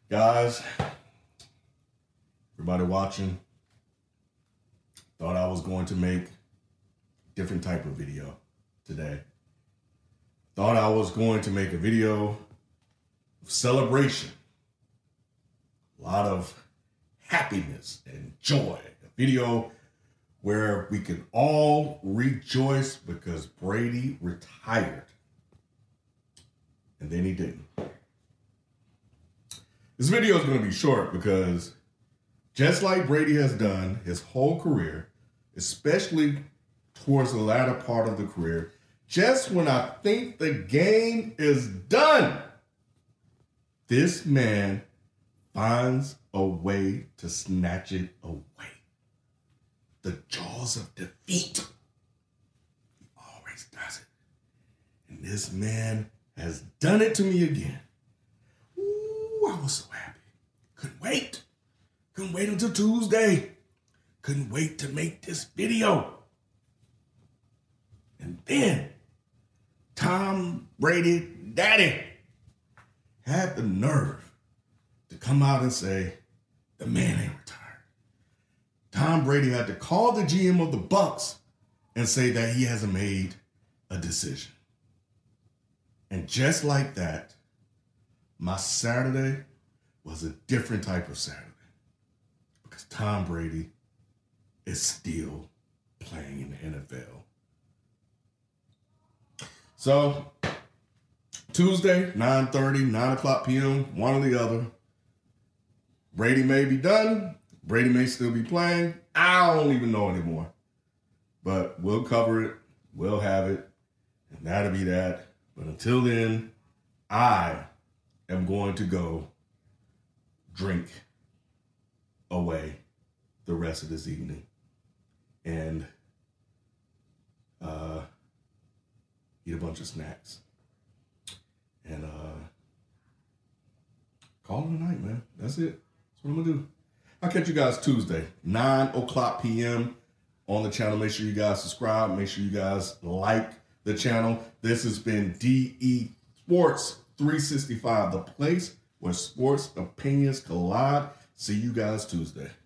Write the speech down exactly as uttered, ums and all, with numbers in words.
Guys, everybody watching, thought I was going to make a different type of video today. Thought I was going to make a video of celebration. A lot of happiness and joy. A video where we can all rejoice because Brady retired. And then he didn't. This video is going to be short because just like Brady has done his whole career, especially towards the latter part of the career, just when I think the game is done, this man finds a way to snatch it away. The jaws of defeat. He always does it. And this man has done it to me again. Ooh, I was so happy. Couldn't wait. Couldn't wait until Tuesday. Couldn't wait to make this video. And then Tom Brady, daddy, had the nerve to come out and say, the man ain't retired. Tom Brady had to call the G M of the Bucs and say that he hasn't made a decision. And just like that, my Saturday was a different type of Saturday because Tom Brady is still playing in the N F L. So Tuesday, nine thirty, nine o'clock p m, one or the other. Brady may be done. Brady may still be playing. I don't even know anymore. But we'll cover it. We'll have it. And that'll be that. But until then, I am going to go drink away the rest of this evening. And uh, eat a bunch of snacks. And uh, call it a night, man. That's it. That's what I'm going to do. I'll catch you guys Tuesday, nine o'clock p m on the channel. Make sure you guys subscribe. Make sure you guys like the channel. This has been D E Sports three sixty-five, the place where sports opinions collide. See you guys Tuesday.